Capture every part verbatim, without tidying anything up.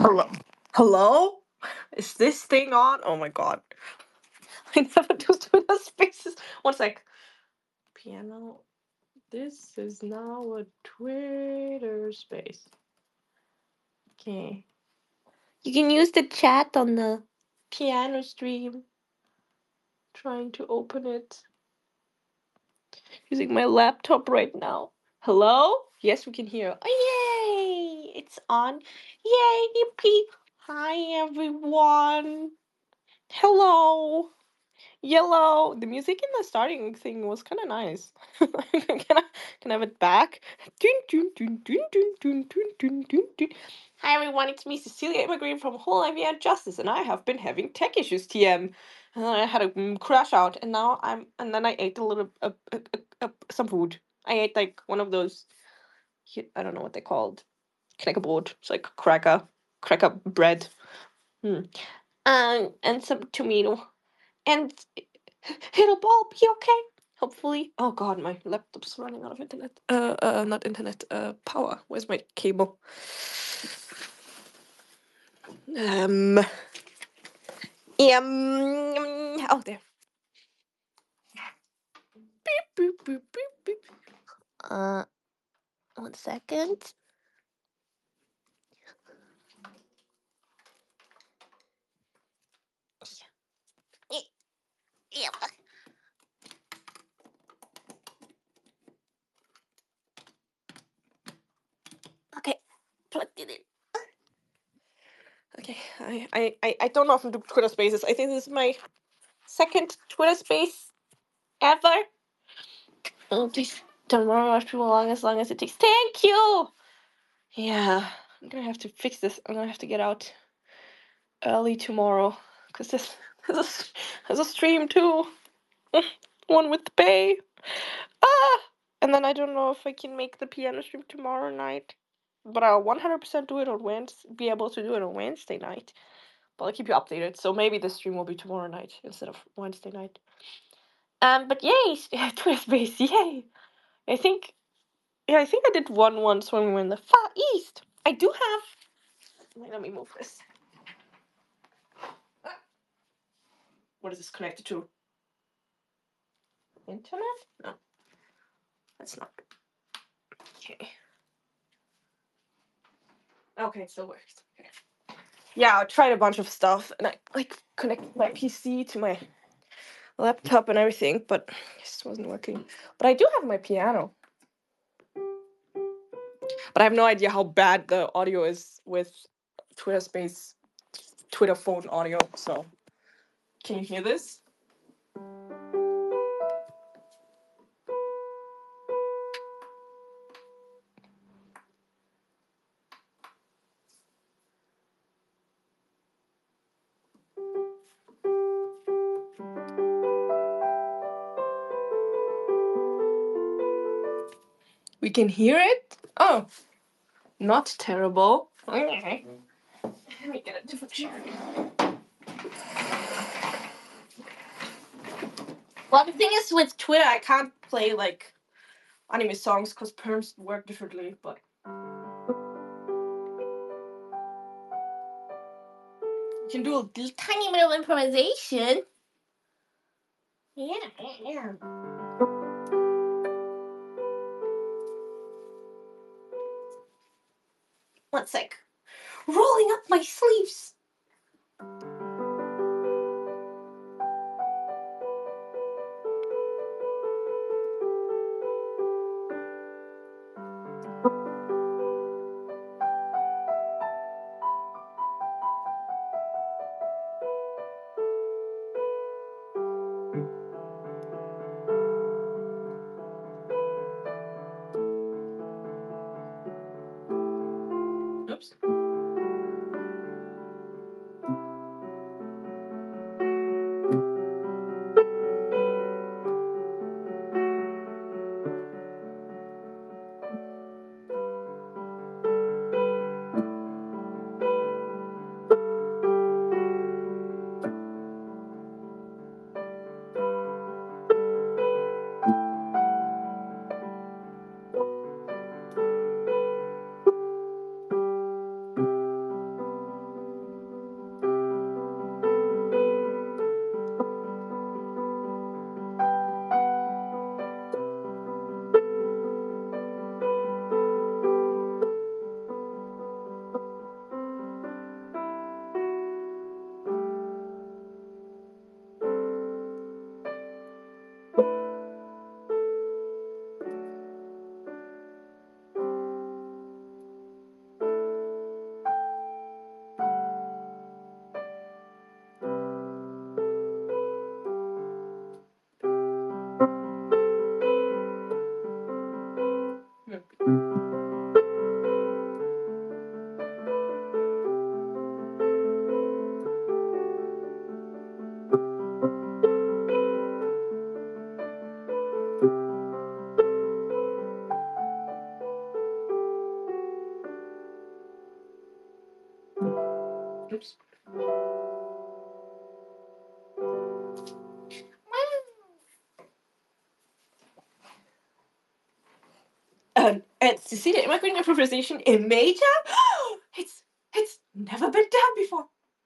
Hello? Hello? Is this thing on? Oh my god. I never do Twitter spaces. One sec. Piano. This is now a Twitter space. Okay. You can use the chat on the piano stream. Trying to open it. Using my laptop right now. Hello? Yes, we can hear. Oh, yay! It's on. Yay, yippee! Hi, everyone. Hello. Yellow. The music in the starting thing was kind of nice. can I can I have it back? Dun, dun, dun, dun, dun, dun, dun, dun, dun, dun. Hi everyone, it's me, Cecilia Immigrant from Whole I V and Justice, and I have been having tech issues, T M. And then I had a mm, crash out, and now I'm and then I ate a little uh, uh, uh, uh, some food. I ate like one of those. I don't know what they're called. Knäckebrot. It's like cracker, cracker bread. Hmm. And and some tomato. And it'll all be okay. Hopefully. Oh god, my laptop's running out of internet. Uh, uh, not internet. Uh, power. Where's my cable? Um. Um. Oh, there. Beep, boop, boop, boop, boop. Uh, one second. Yeah. Okay, plugged it in. Okay, I, I, I, I don't often do Twitter Spaces. I think this is my second Twitter Space ever. Oh, please don't rush too long as long as it takes. Thank you. Yeah, I'm gonna have to fix this. I'm gonna have to get out early tomorrow because this has a, has a stream too. One with the pay. Ah, and then I don't know if I can make the piano stream tomorrow night, but I'll one hundred percent do it on Wednesday. Be able to do it on Wednesday night. But I'll keep you updated. So maybe the stream will be tomorrow night instead of Wednesday night. Um, but yay, Twitter Space, yay! I think, yeah, I think I did one once when we were in the Far East. I do have. Wait, let me move this. What is this connected to? Internet? No, that's not. Okay. Okay, it still works. Okay. Yeah, I tried a bunch of stuff, and I like connected my P C to my laptop and everything, but it just wasn't working. But I do have my piano. But I have no idea how bad the audio is with Twitter Space, Twitter phone audio. So, can you hear this? We can hear it? Oh, not terrible. Okay. Let me get a different chair. Well, the thing is with Twitter, I can't play like anime songs because perms work differently, but. You can do a little tiny bit of improvisation. Yeah, yeah. One sec. Rolling up my sleeves. Oops. And it's to see the immigrant improvisation in major. it's it's never been done before.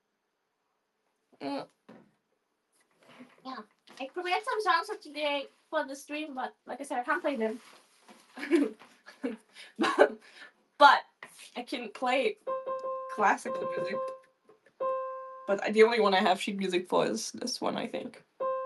Mm. Yeah, I prepared some songs for today for the stream, but like I said, I can't play them. but, but I can play classical music. But the only one I have sheet music for is this one, I think.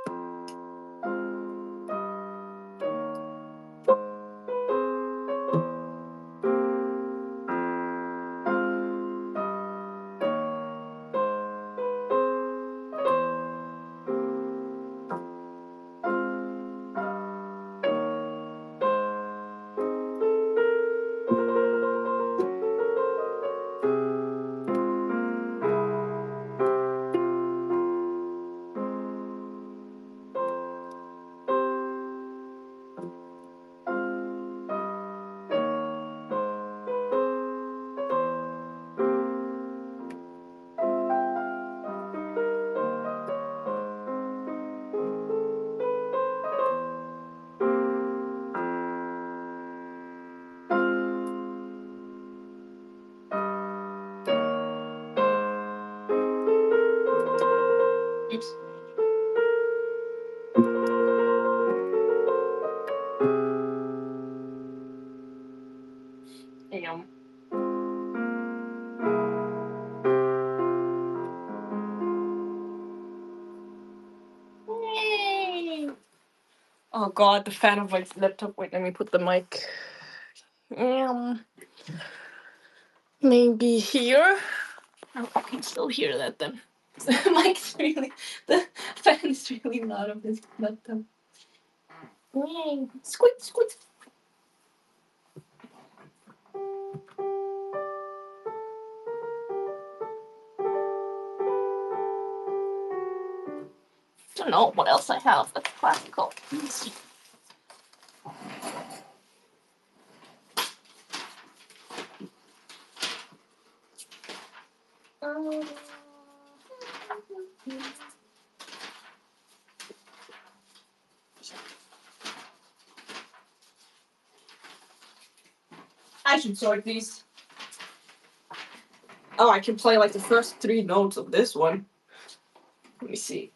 Oops. Damn. Yay! Oh god, the fan of my laptop. Wait, let me put the mic. Um, maybe here. Oh, I can still hear that then. The mic's really, the fan is really loud of this laptop. Yay! Squeak, squeak. Don't know what else I have that's classical. Let's see. Um, I should sort these. Oh, I can play like the first three notes of this one. Let me see.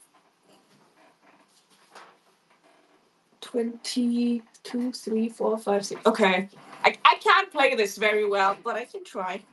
Twenty-two, three, four, five, six. Okay. I, I can't play this very well, but I can try.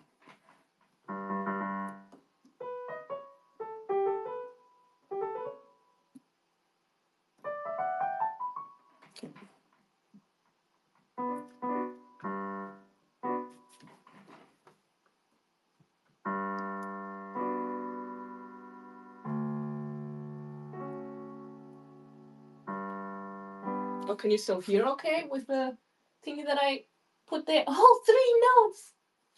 Oh, can you still hear okay with the thingy that I put there? Oh, three notes!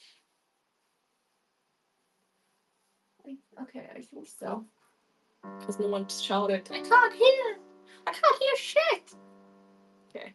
Okay, I think so. Because no one shouted, I can't hear! I can't hear shit! Okay.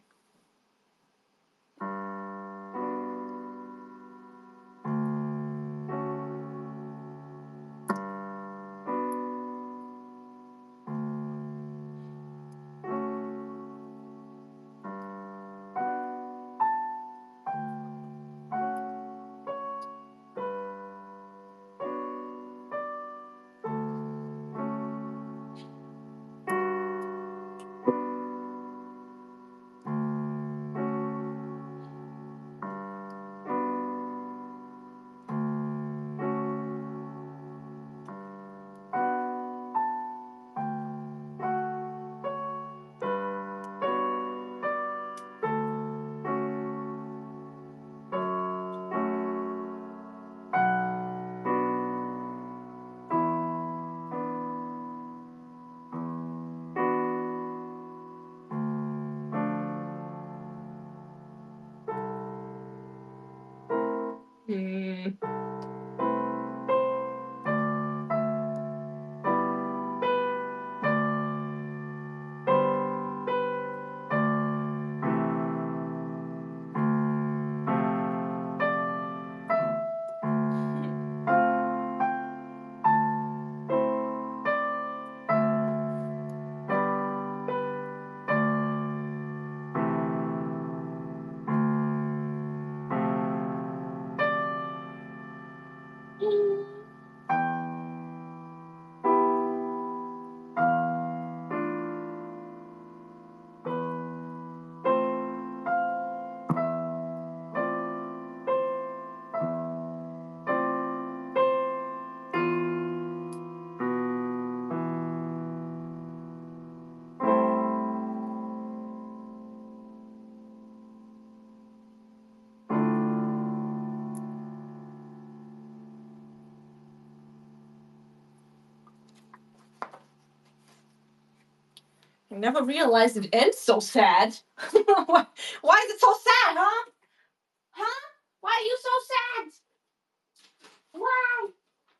I never realized it ends so sad. why, why is it so sad, huh? Huh? Why are you so sad? Why?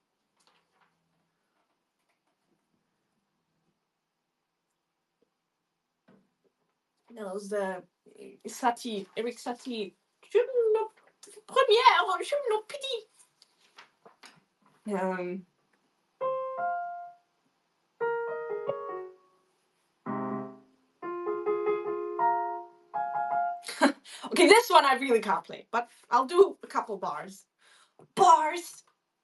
That was the Satie, Eric Satie. Première, je me pity. Um. Okay, this one I really can't play, but I'll do a couple bars. Bars!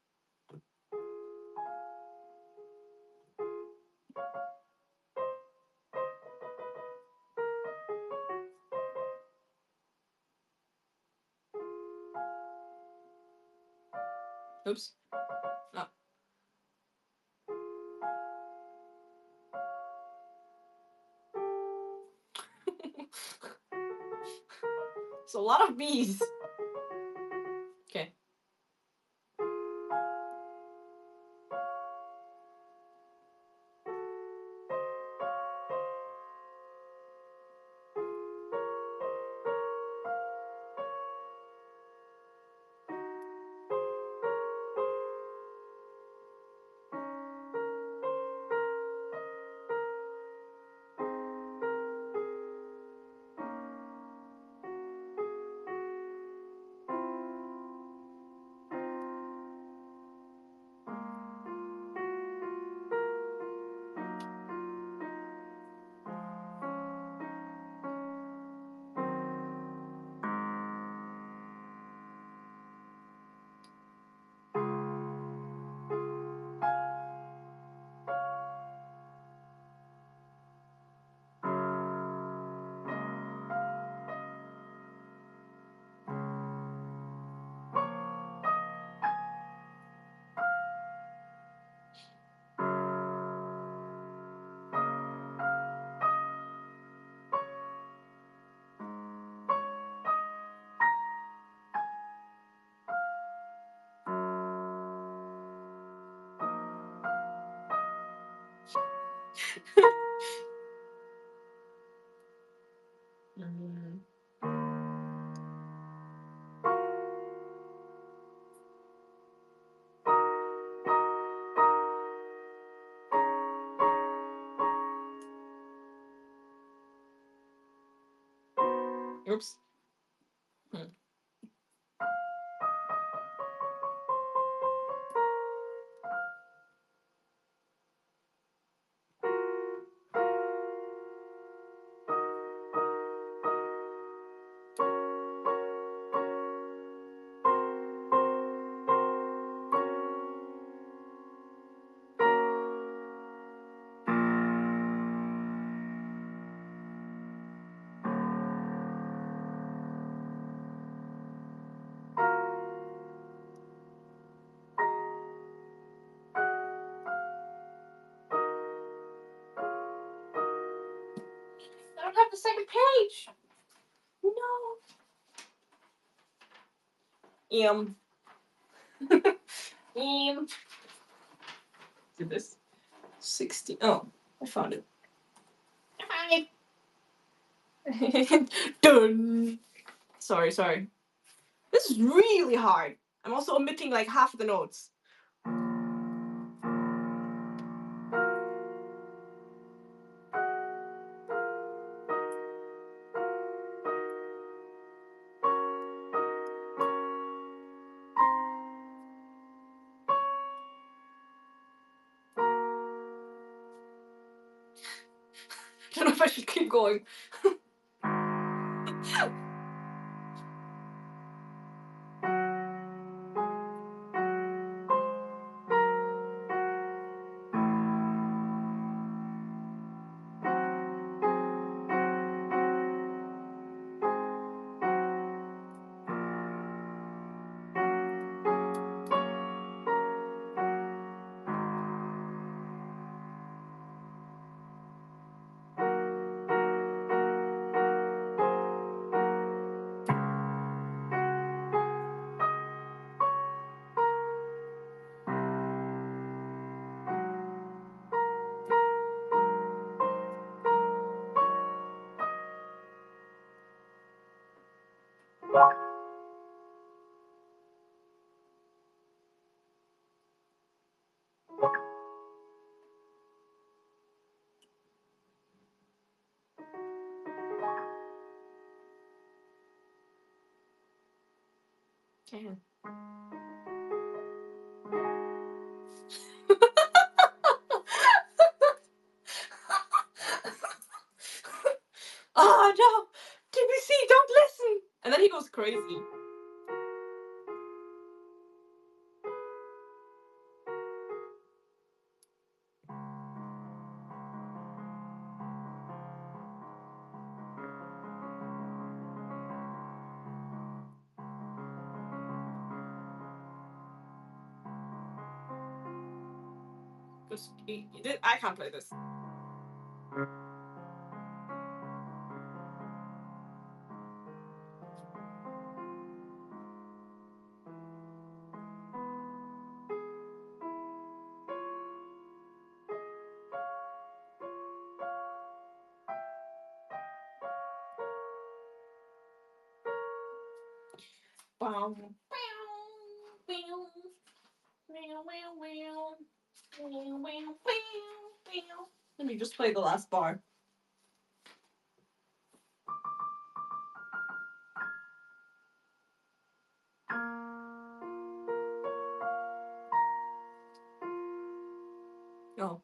Oops. Oh. It's a lot of bees. Okay. Mm. Oops. Hmm. I don't have the second page. No. Um. um. Did this? sixty. Oh, I found it. Hi. Done. Sorry, sorry. This is really hard. I'm also omitting like half the notes. I don't know if I should keep going. Damn. Oh no! T B C, don't listen! And then he goes crazy. Just, he, he did, I can't play this. Bum, bow, bow, bow, bow, bow, bow, bow, bow. Let me just play the last bar. Oh.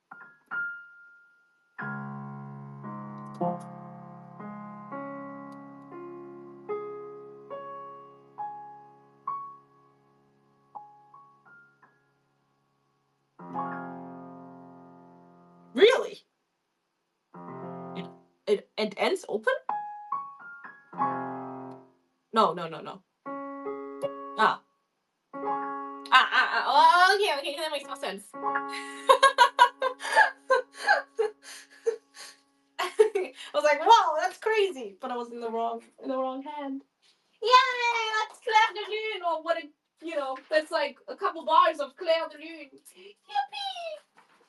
Really? It, it, it ends open? No, no, no, no. Ah. Ah, ah, ah. Oh, okay, okay, that makes more sense. I was like, "Whoa, that's crazy!" But I was in the wrong, in the wrong hand. Yay! That's Claire de Lune, or what? It, you know, that's like a couple bars of Claire de Lune. Yippee!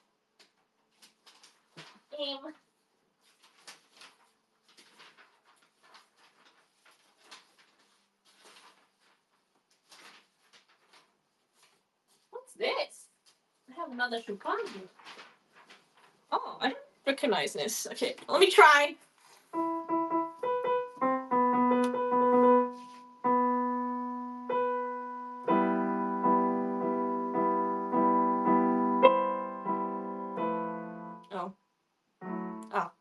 Um, what's this? I have another Chopin here. Oh, I don't recognize this. Okay, let me try. Oh. Ah.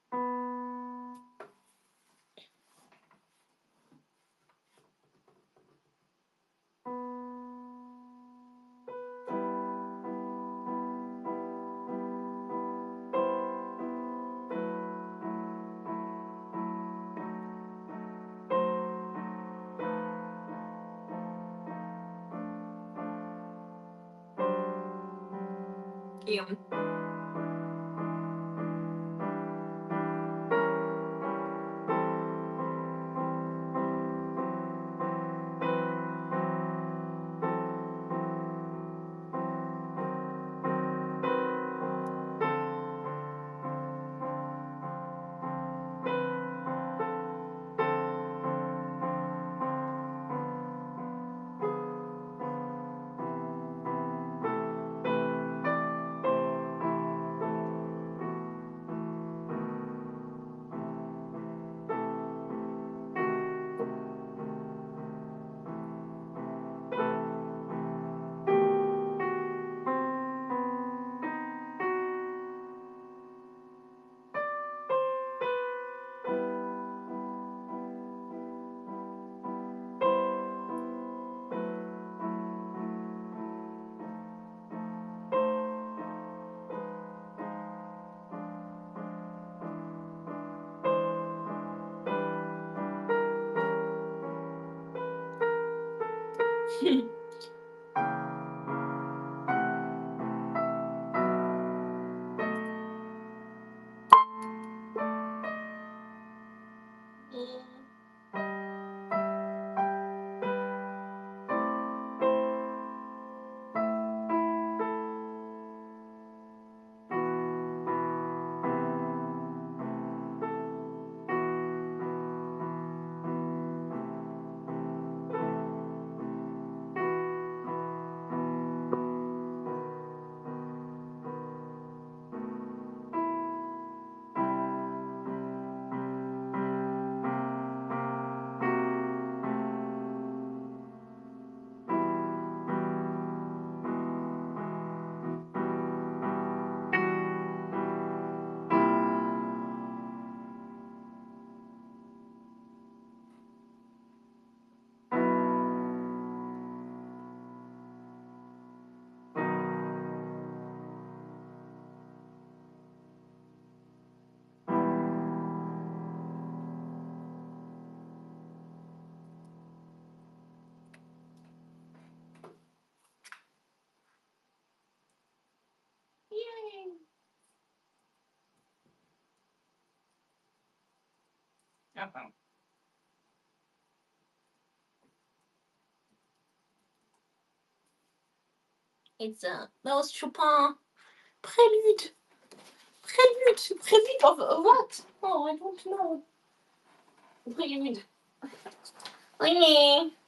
Yeah. It's uh, that was Chopin. Prélude. Prélude. Prélude of, of what? Oh, I don't know. Prélude. Okay.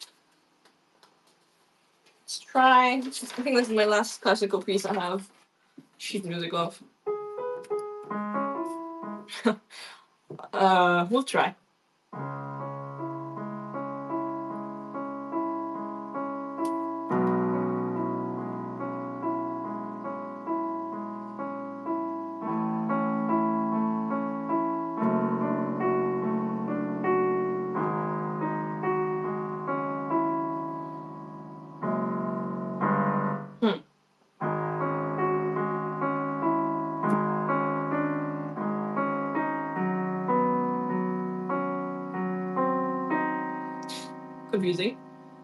Let's try. I think this is my last classical piece I have sheet music of. uh, we'll try. Hmm. Confusing.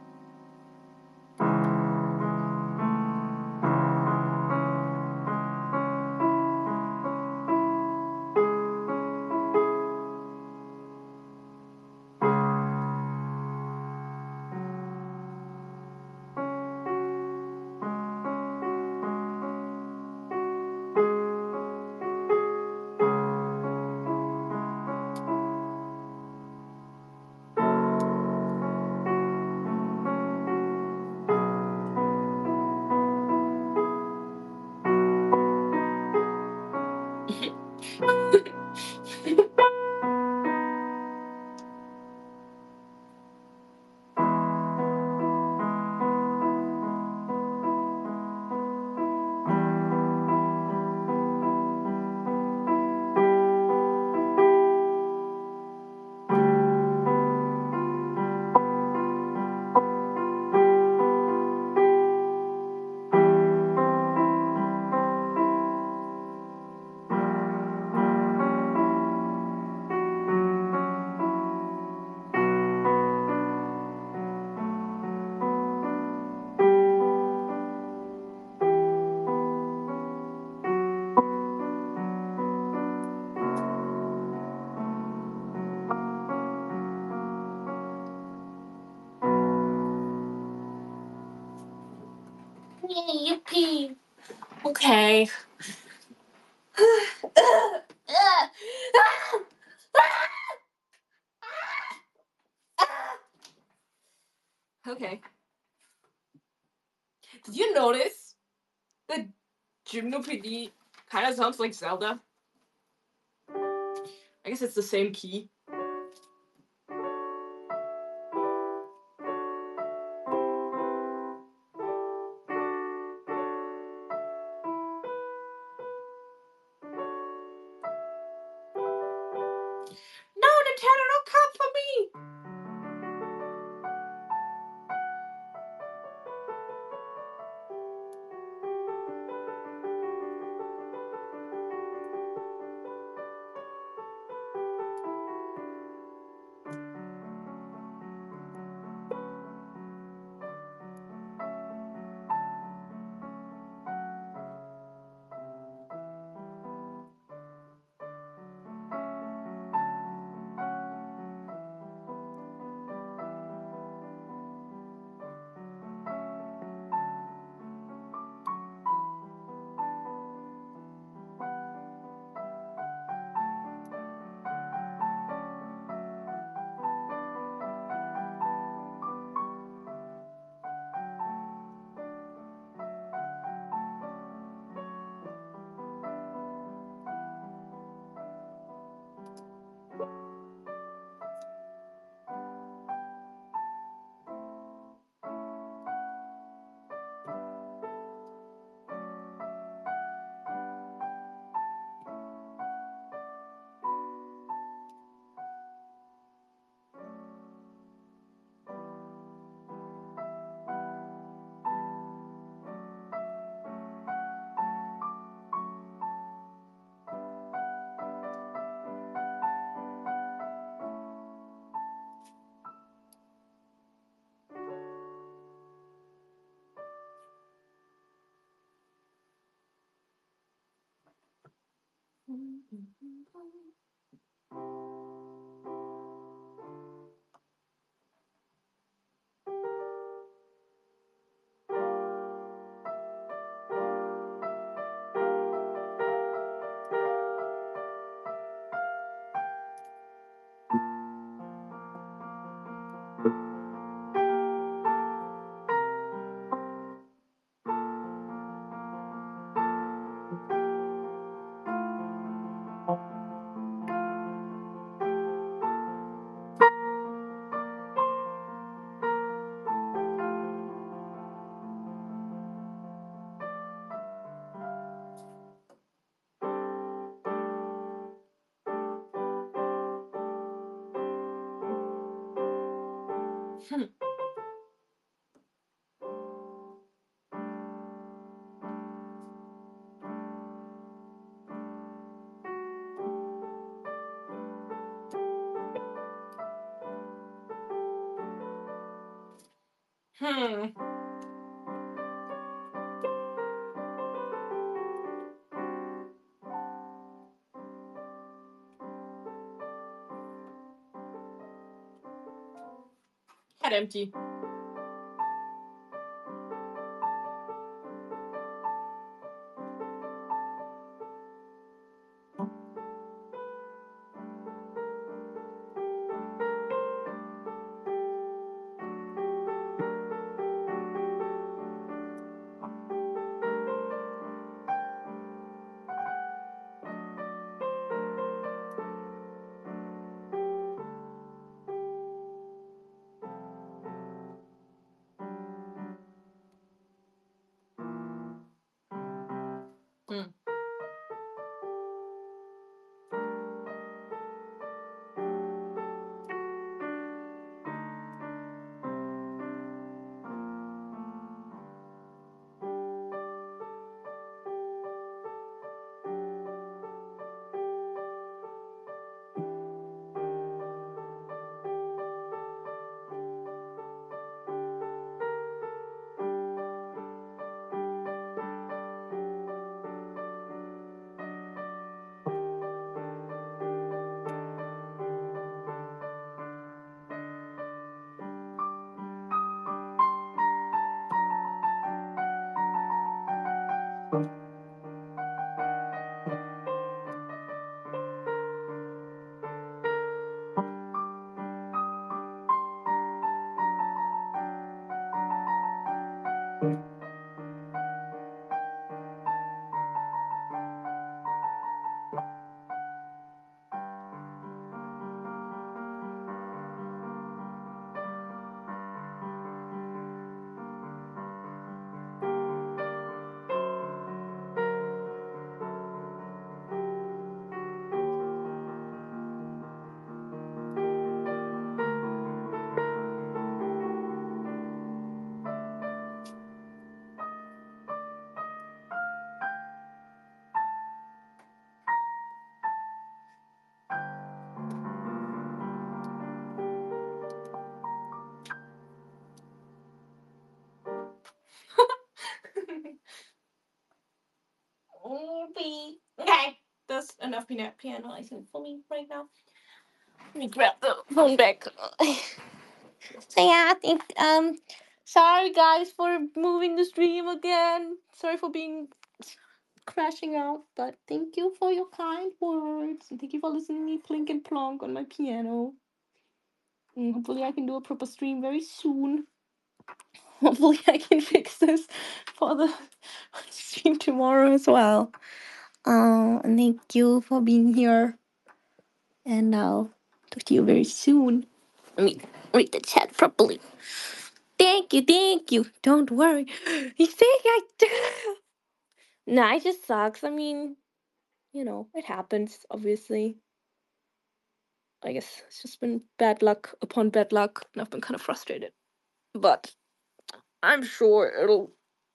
Yay, yippee. Okay. Okay. Did you notice that Gymnopédie kind of sounds like Zelda? I guess it's the same key. No, Nintendo, don't come for me! Hmm. Head empty. Hmm. Okay, that's enough piano piano I think for me right now. Let me grab the phone back. So yeah, I think um sorry guys for moving the stream again. Sorry for being crashing out, but thank you for your kind words and thank you for listening to me plink and plonk on my piano. And hopefully I can do a proper stream very soon. Hopefully I can fix this for the stream tomorrow as well. Uh, and thank you for being here. And I'll talk to you very soon. Let me read the chat properly. Thank you, thank you. Don't worry. You think I do? Nah, it just sucks. I mean, you know, it happens, obviously. I guess it's just been bad luck upon bad luck, and I've been kind of frustrated. But I'm sure it'll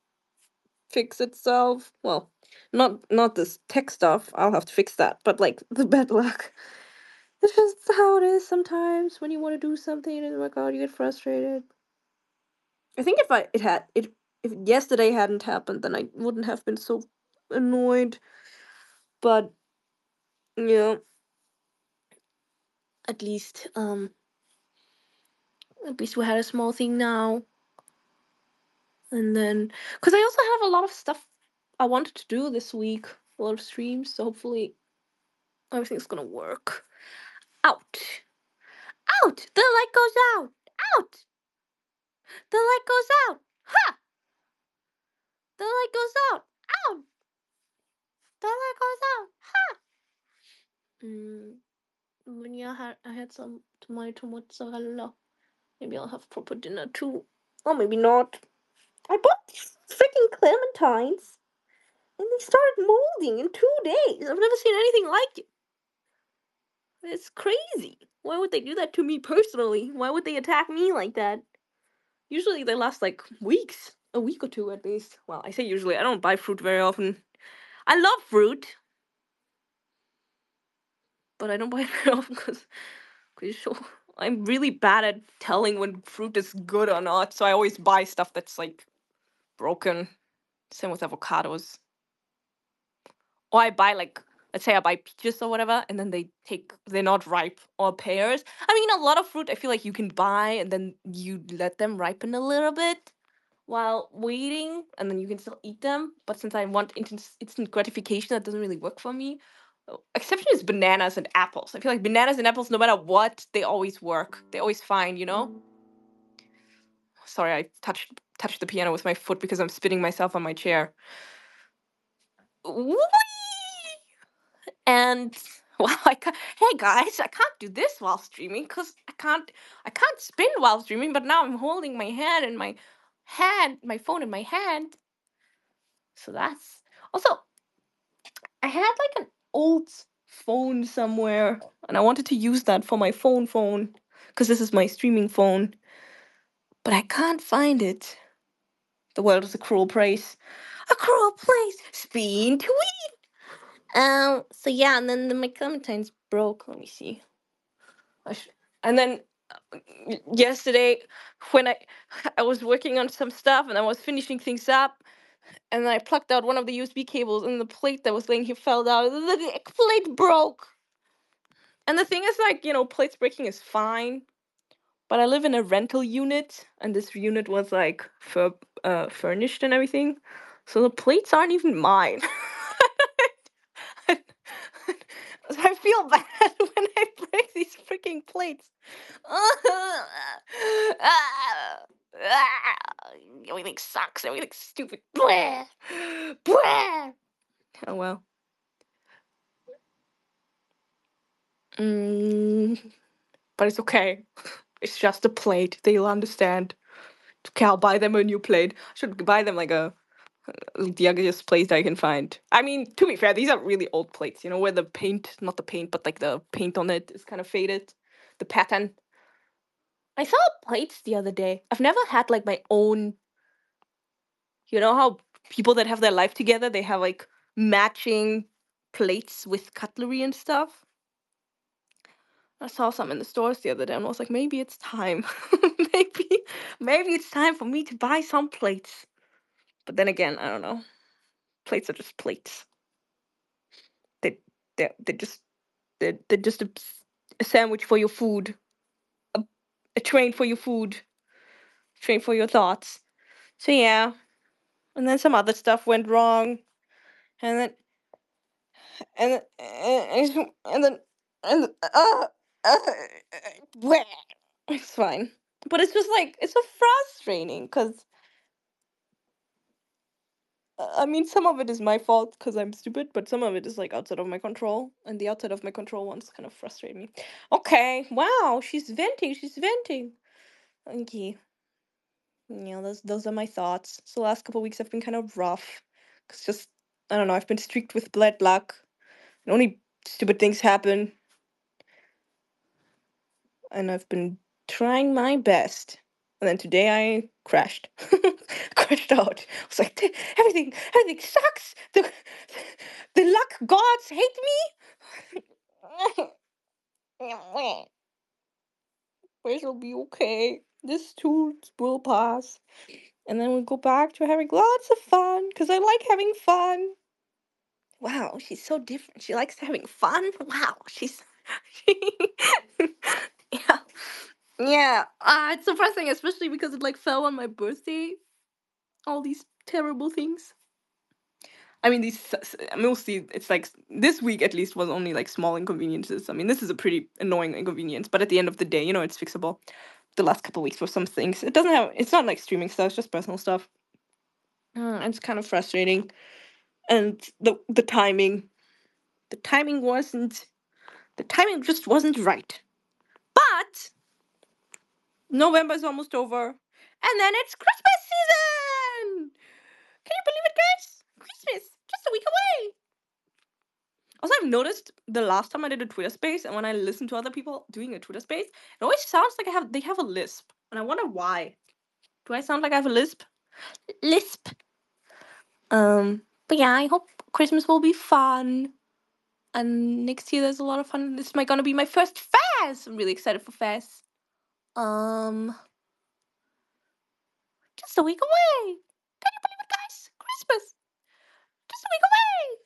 fix itself. Well, not not this tech stuff. I'll have to fix that. But like the bad luck. It's just how it is sometimes when you want to do something and oh my god, you get frustrated. I think if I it had it if yesterday hadn't happened, then I wouldn't have been so annoyed. But yeah, at least um at least we had a small thing now. And then because I also have a lot of stuff I wanted to do this week, a lot of streams, so hopefully everything's gonna work. Out. Out! The light goes out! Out! The light goes out! Ha! The light goes out! Out! The light goes out! Ha! Mm, when yeah, I had, I had some tomato mozzarella. Maybe I'll have proper dinner too. Or maybe not. I bought these freaking clementines and they started molding in two days. I've never seen anything like it. It's crazy. Why would they do that to me personally? Why would they attack me like that? Usually they last like weeks, a week or two at least. Well, I say usually. I don't buy fruit very often. I love fruit, but I don't buy it very often because so I'm really bad at telling when fruit is good or not. So I always buy stuff that's like broken. Same with avocados. Or I buy like, let's say I buy peaches or whatever, and then they take they're not ripe, or pears. I mean, a lot of fruit I feel like you can buy and then you let them ripen a little bit while waiting, and then you can still eat them. But since I want instant instant gratification, that doesn't really work for me. Uh, Exception is bananas and apples. I feel like bananas and apples, no matter what, they always work. They always fine, you know. Sorry, I touched touched the piano with my foot because I'm spinning myself on my chair. Whee! And well, I ca hey guys, I can't do this while streaming because I can't I can't spin while streaming. But now I'm holding my hand in my hand, my phone in my hand. So that's also I had like an old phone somewhere, and I wanted to use that for my phone phone because this is my streaming phone, but I can't find it. The world is a cruel place. A cruel place. Spin tweet. Um. So yeah, and then the, my clementine's broke. Let me see. I sh- and then uh, y- yesterday when I I was working on some stuff and I was finishing things up, and then I plucked out one of the U S B cables, and the plate that was laying here fell down. The, the plate broke. And the thing is, like, you know, plates breaking is fine, but I live in a rental unit, and this unit was like fur uh, furnished and everything, so the plates aren't even mine. I feel bad when I break these freaking plates. Everything sucks. Everything's stupid. Blah. Blah. Oh well. Mm, but it's okay. It's just a plate. They'll understand. Okay, I'll buy them a new plate. I should buy them like a the ugliest plate I can find. I mean, to be fair, these are really old plates. You know, where the paint, not the paint, but like the paint on it is kind of faded. The pattern. I saw plates the other day. I've never had like my own. You know how people that have their life together, they have like matching plates with cutlery and stuff. I saw some in the stores the other day and I was like, maybe it's time. maybe, maybe it's time for me to buy some plates. But then again, I don't know. Plates are just plates. They, they, they're just, they're, they're just a, s- a sandwich for your food, a, a train for your food, train for your thoughts. So yeah, and then some other stuff went wrong, and then and then and, and then and uh, uh, bleh. It's fine, but it's just like it's so frustrating because I mean some of it is my fault because I'm stupid, but some of it is like outside of my control, and the outside of my control ones kind of frustrate me. Okay, wow, she's venting, she's venting. Okay, yeah, those those are my thoughts. So the last couple weeks have been kind of rough, cause just I don't know, I've been streaked with bad luck, and only stupid things happen, and I've been trying my best. And then today I crashed, crashed out. I was like, "Th- everything, everything sucks. The the luck gods hate me. But it'll be okay. This too will pass, and then we'll go back to having lots of fun. Cause I like having fun. Wow, she's so different. She likes having fun. Wow, she's yeah. Yeah. Ah, it's depressing, especially because it like fell on my birthday. All these terrible things. I mean, these s- s- mostly it's like s- this week at least was only like small inconveniences. I mean, this is a pretty annoying inconvenience, but at the end of the day, you know, it's fixable. The last couple weeks were some things. It doesn't have. It's not like streaming stuff. It's just personal stuff. Uh, it's kind of frustrating, and the the timing. The timing wasn't. The timing just wasn't right. But November is almost over, and then it's Christmas season. Can you believe it, guys? Christmas, just a week away. Also, I've noticed the last time I did a Twitter space, and when I listen to other people doing a Twitter space, it always sounds like I have they have a lisp, and I wonder why. Do I sound like I have a lisp? Lisp. Um, but yeah, I hope Christmas will be fun. And next year there's a lot of fun. This is my gonna be my first fest. I'm really excited for fest. Um, just a week away. Can you believe it, guys? Christmas. Just a week away.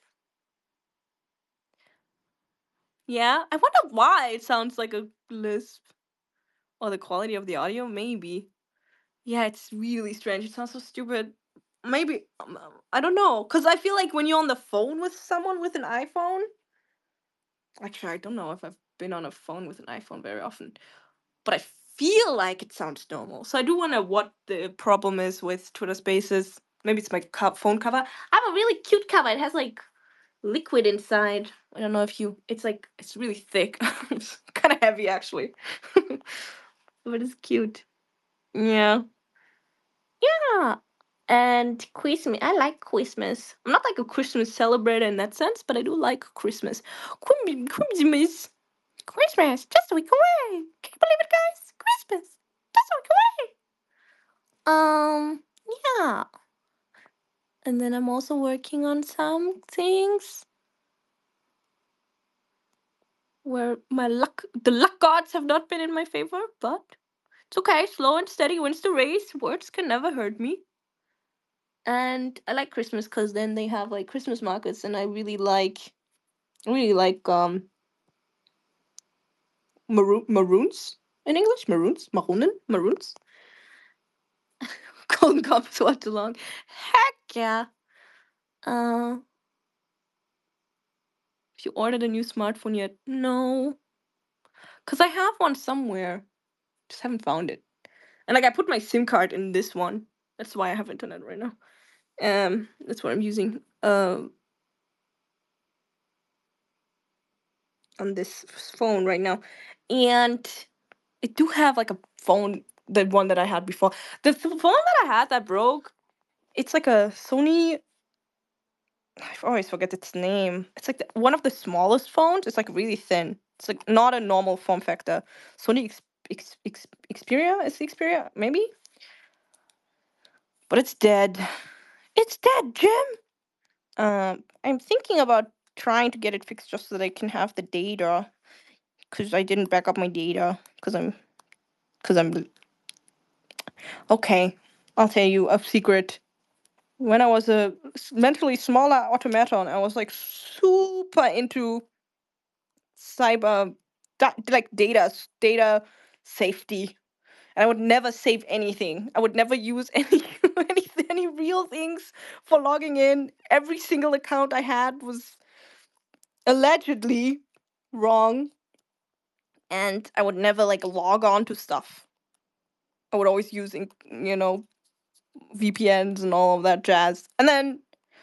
Yeah, I wonder why it sounds like a lisp. Or the quality of the audio, maybe. Yeah, it's really strange. It sounds so stupid. Maybe um, um, I don't know, cause I feel like when you're on the phone with someone with an iPhone. Actually, I don't know if I've been on a phone with an iPhone very often, but I feel like it sounds normal. So I do wonder what the problem is with Twitter Spaces. Maybe it's my co- phone cover. I have a really cute cover. It has like liquid inside. I don't know if you. It's like it's really thick. It's kind of heavy actually, but it's cute. Yeah. Yeah. And Christmas. I like Christmas. I'm not like a Christmas celebrator in that sense, but I do like Christmas. Quim- Christmas. Christmas. Just a week away. Can you believe it, guys? Christmas. Just a week away. Um, yeah. And then I'm also working on some things where my luck, the luck gods have not been in my favor, but it's okay. Slow and steady wins the race. Words can never hurt me. And I like Christmas because then they have like Christmas markets, and I really like, I really like um maroon maroons in English, maroons, maronen, maroons. Golden Compass watch along. Heck yeah. Uh, if you ordered a new smartphone yet? No, cause I have one somewhere, just haven't found it. And like I put my SIM card in this one. That's why I have internet right now. Um, that's what I'm using. Um, on this f- phone right now, and I do have like a phone, the one that I had before. The f- phone that I had that broke. It's like a Sony. I always forget its name. It's like the, one of the smallest phones. It's like really thin. It's like not a normal form factor. Sony X, X, X, Xperia is the Xperia maybe, but it's dead. It's dead, Jim. Um, I'm thinking about trying to get it fixed just so that I can have the data, because I didn't back up my data because I'm because I'm okay. I'll tell you a secret. When I was a s- mentally smaller automaton, I was like super into cyber, da- like data, s- data safety. And I would never save anything. I would never use any, any, any real things for logging in. Every single account I had was allegedly wrong, and I would never like log on to stuff. I would always use, in- you know, V P Ns and all of that jazz. And then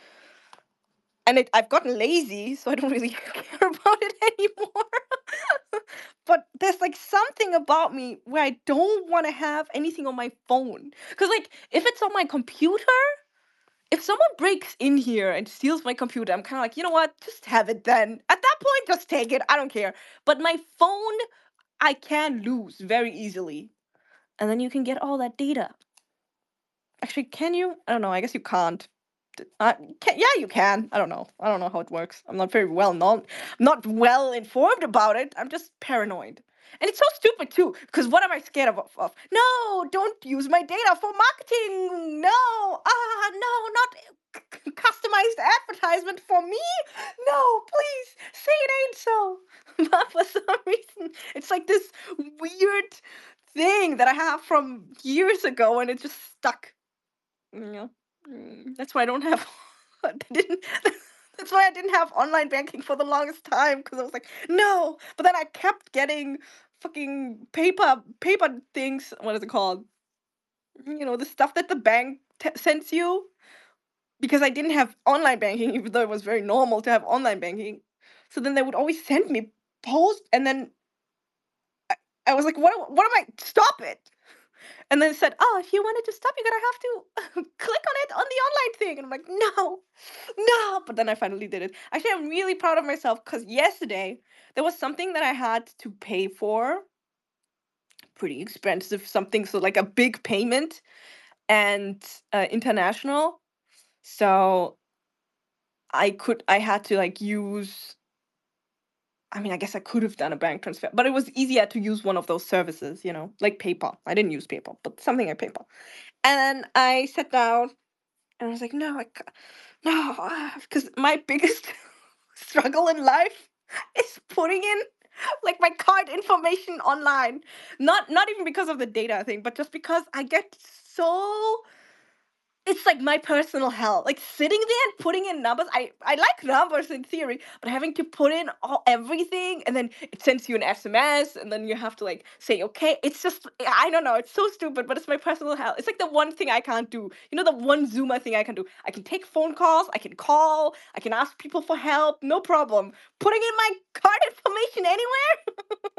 and it, I've gotten lazy, so I don't really care about it anymore. But there's like something about me where I don't want to have anything on my phone. Because, like, if it's on my computer, if someone breaks in here and steals my computer, I'm kind of like, you know what? Just have it then. At that point, just take it. I don't care. But my phone, I can lose very easily. And then you can get all that data. Actually, can you? I don't know. I guess you can't. D- Uh, can, yeah, you can. I don't know. I don't know how it works. I'm not very well known. Not well informed about it. I'm just paranoid. And it's so stupid too. Because what am I scared of, of? No, don't use my data for marketing. No. Ah, no, not c- c- customized advertisement for me. No, please say it ain't so. But for some reason, it's like this weird thing that I have from years ago, and it just stuck. Yeah. Mm, That's why I don't have. I didn't. That's why I didn't have online banking for the longest time, because I was like, no. But then I kept getting fucking paper paper things. What is it called? You know, the stuff that the bank t- sends you. Because I didn't have online banking, even though it was very normal to have online banking. So then they would always send me post, and then I was like, what? What am I? Stop it! And then it said, "Oh, if you wanted to stop, you're gonna have to click on it on the online thing." And I'm like, "No, no!" But then I finally did it. Actually, I'm really proud of myself because yesterday there was something that I had to pay for, pretty expensive something, so like a big payment. and uh, international. So I could I had to like use I mean, I guess I could have done a bank transfer, but it was easier to use one of those services, you know, like PayPal. I didn't use PayPal, but something like PayPal. And then I sat down and I was like, no, I ca- no, because my biggest struggle in life is putting in like my card information online. Not not even because of the data thing, but just because I get so it's like my personal hell. Like sitting there and putting in numbers. I I like numbers in theory, but having to put in all everything and then it sends you an S M S and then you have to like say okay. It's just I don't know. It's so stupid, but it's my personal hell. It's like the one thing I can't do. You know, the one Zoomer thing I can do. I can take phone calls. I can call. I can ask people for help. No problem. Putting in my card information anywhere,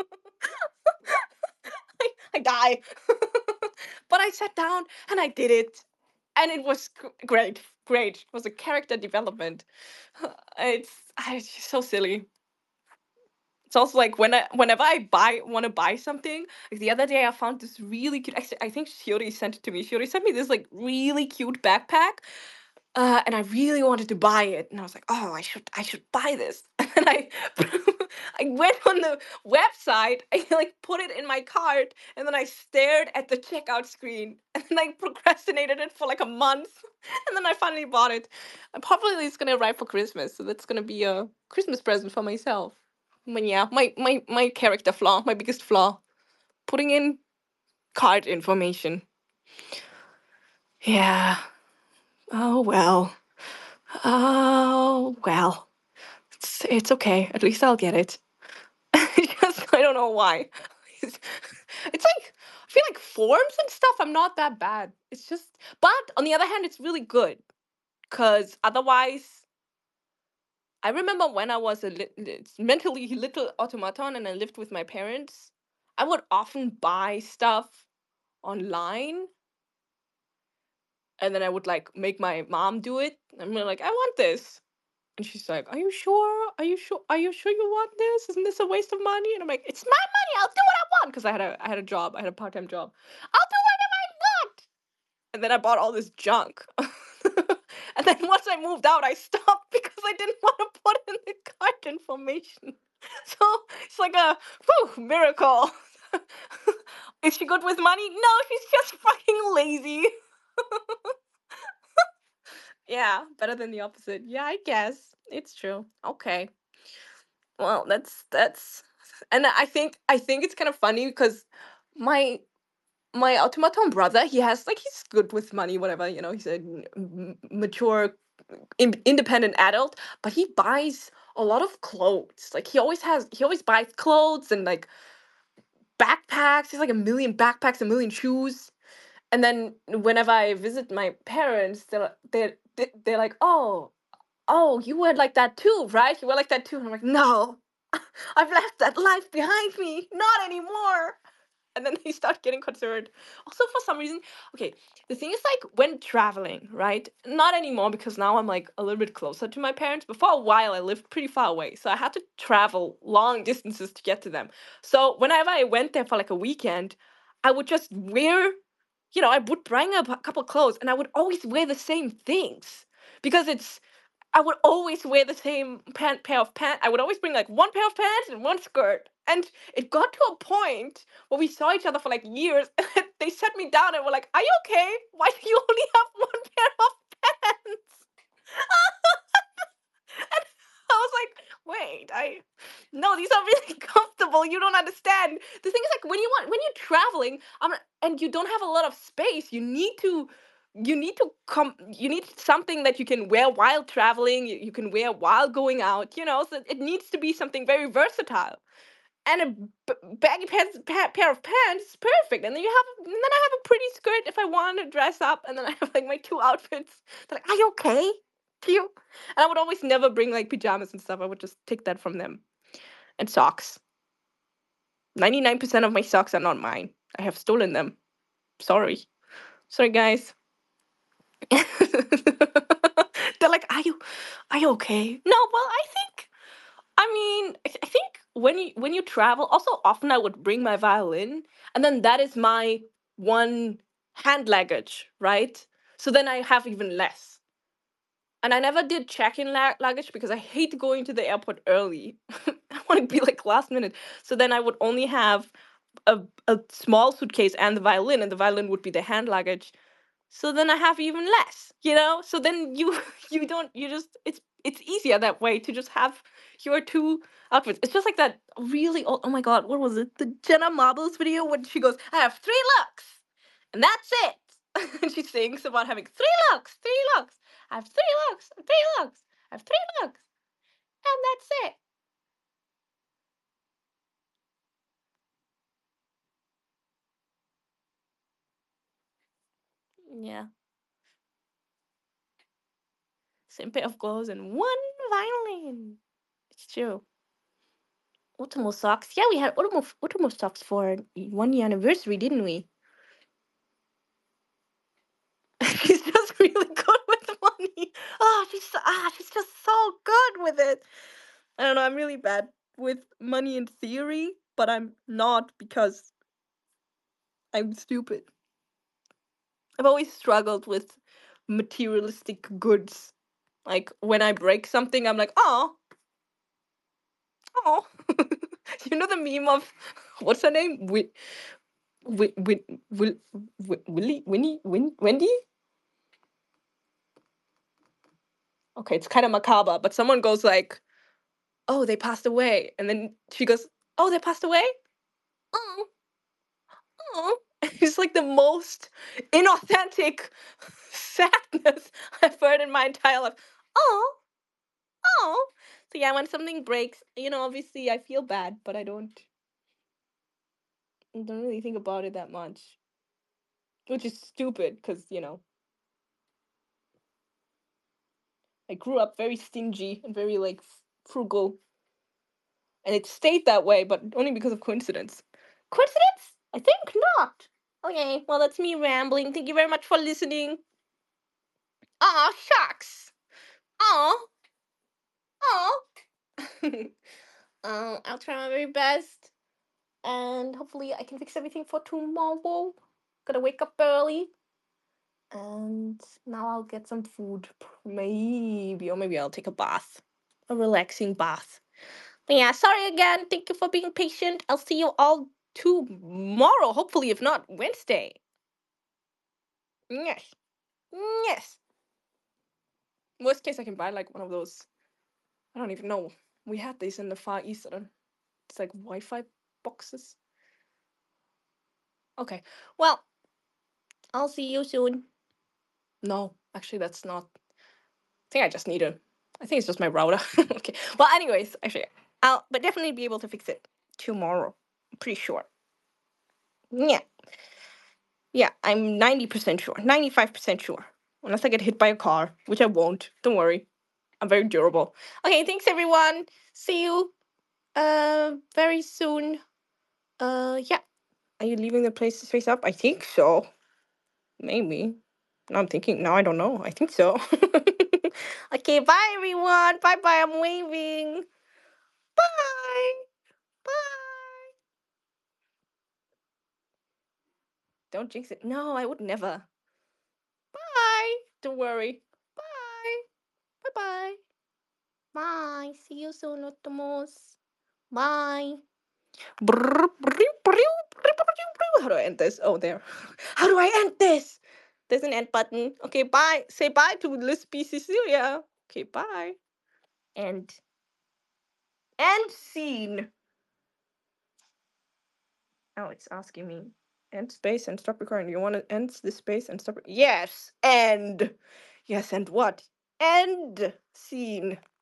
I, I die. But I sat down and I did it, and it was gr- great. Great. It was a character development. It's, ah, it's just so silly. It's also like when I, whenever I buy want to buy something. Like the other day, I found this really cute. Actually, I think Shiori sent it to me. Shiori sent me this like really cute backpack, uh, and I really wanted to buy it, and I was like, "Oh, I should, I should buy this." And I, I went on the website, I like put it in my cart, and then I stared at the checkout screen, and then I procrastinated it for like a month, and then I finally bought it. And probably it's gonna arrive for Christmas, so that's gonna be a Christmas present for myself. But yeah, my my my character flaw, my biggest flaw, putting in card information. Yeah. Oh well. Oh well. It's it's okay. At least I'll get it. Just I don't know why. It's, it's like I feel like forms and stuff. I'm not that bad. It's just, but on the other hand, it's really good because otherwise, I remember when I was a li- li- mentally little automaton and I lived with my parents, I would often buy stuff online and then I would like make my mom do it. I'm like, I want this. And she's like, "Are you sure? Are you sure? Are you sure you want this? Isn't this a waste of money?" And I'm like, "It's my money. I'll do what I want." Because I had a I had a job. I had a part time job. I'll do whatever I want. And then I bought all this junk. And then once I moved out, I stopped because I didn't want to put in the card information. So it's like a whew, miracle. Is she good with money? No, she's just fucking lazy. Yeah, better than the opposite. Yeah, I guess it's true. Okay. Well, that's that's and I think I think it's kind of funny because my my automaton brother, he has like he's good with money, whatever, you know, he's a n- m- mature, in, independent adult, but he buys a lot of clothes. Like he always has, he always buys clothes and like backpacks. He's like a million backpacks, a million shoes. And then whenever I visit my parents, they're they're they're they're like, oh, oh, you were like that too, right? You were like that too. And I'm like, no, I've left that life behind me. Not anymore. And then they start getting concerned. Also, for some reason, okay, the thing is like when traveling, right? Not anymore because now I'm like a little bit closer to my parents. But for a while, I lived pretty far away. So I had to travel long distances to get to them. So whenever I went there for like a weekend, I would just wear, you know, I would bring a p- couple clothes and I would always wear the same things because it's I would always wear the same pant pair of pants. I would always bring like one pair of pants and one skirt. And it got to a point where we saw each other for like years. And they sat me down and were like, "Are you okay? Why do you only have one pair of pants?" And I was like, "Wait, I no, these are really comfortable. You don't understand." The thing is like when you want when you're traveling, um, and you don't have a lot of space, you need to you need to come you need something that you can wear while traveling, you, you can wear while going out, you know, so it needs to be something very versatile. And a b- baggy pants pa- pair of pants is perfect. And then you have and then I have a pretty skirt if I want to dress up, and then I have like my two outfits. They're like, "Are you okay? Do you?" And I would always never bring like pajamas and stuff. I would just take that from them. And socks. ninety-nine percent of my socks are not mine. I have stolen them. Sorry. Sorry, guys. They're like, "Are you, are you okay?" No, well, I think, I mean, I th- I think when you when you travel, also often I would bring my violin, and then that is my one hand luggage, right? So then I have even less. And I never did check-in la- luggage because I hate going to the airport early. I want to be like last minute. So then I would only have a, a small suitcase and the violin, and the violin would be the hand luggage. So then I have even less, you know? So then you you don't you just it's it's easier that way to just have your two outfits. It's just like that really old, oh my god, what was it? The Jenna Marbles video when she goes, I have three looks and that's it. And she sings about having three looks, three looks. I have three looks, three looks, I have three looks, and that's it. Yeah. Same pair of clothes and one violin. It's true. Ultimo socks. Yeah, we had Ultimo Ultimo socks for one year anniversary, didn't we? She's just really good with money. Oh, she's ah, she's just so good with it. I don't know. I'm really bad with money in theory, but I'm not because I'm stupid. I've always struggled with materialistic goods. Like when I break something, I'm like, oh, oh. You know the meme of what's her name? Wi- Wi- Wi- Will Wi- Willie Winnie Win Wendy? Okay, it's kind of macabre, but someone goes like, "Oh, they passed away," and then she goes, "Oh, they passed away? Oh, oh." It's like the most inauthentic sadness I've heard in my entire life. Oh, oh. So yeah, when something breaks, you know, obviously I feel bad, but I don't I don't really think about it that much, which is stupid because you know I grew up very stingy and very like f- frugal, and it stayed that way, but only because of coincidence. Coincidence? I think not. Okay, well that's me rambling. Thank you very much for listening. Aw, shucks. Aw, aw. um, I'll try my very best, and hopefully I can fix everything for tomorrow. Gotta wake up early, and now I'll get some food, maybe, or maybe I'll take a bath, a relaxing bath. But yeah, sorry again. Thank you for being patient. I'll see you all tomorrow, hopefully, if not Wednesday. Yes, yes. Worst case, I can buy like one of those. I don't even know. We had these in the Far East. I don't, it's like Wi-Fi boxes. Okay. Well, I'll see you soon. No, actually, that's not. I think I just need a. I think it's just my router. Okay. Well, anyways, actually, I'll but definitely be able to fix it tomorrow. I'm pretty sure. Yeah. Yeah, I'm ninety percent sure. ninety-five percent sure. Unless I get hit by a car, which I won't. Don't worry. I'm very durable. Okay, thanks everyone. See you uh very soon. Uh yeah. Are you leaving the place space up? I think so. Maybe. Now I'm thinking now I don't know. I think so. Okay, bye everyone. Bye bye. I'm waving. Bye. Bye. Don't jinx it. No, I would never. Bye. Don't worry. Bye. Bye bye. Bye. See you soon, Otomos. Bye. How do I end this? Oh, there. How do I end this? There's an end button. Okay, bye. Say bye to Lispy Cecilia. Okay, bye. End. End scene. Oh, it's asking me. End space and stop recording. You want to end this space and stop? Yes. End. Yes, and what? End scene.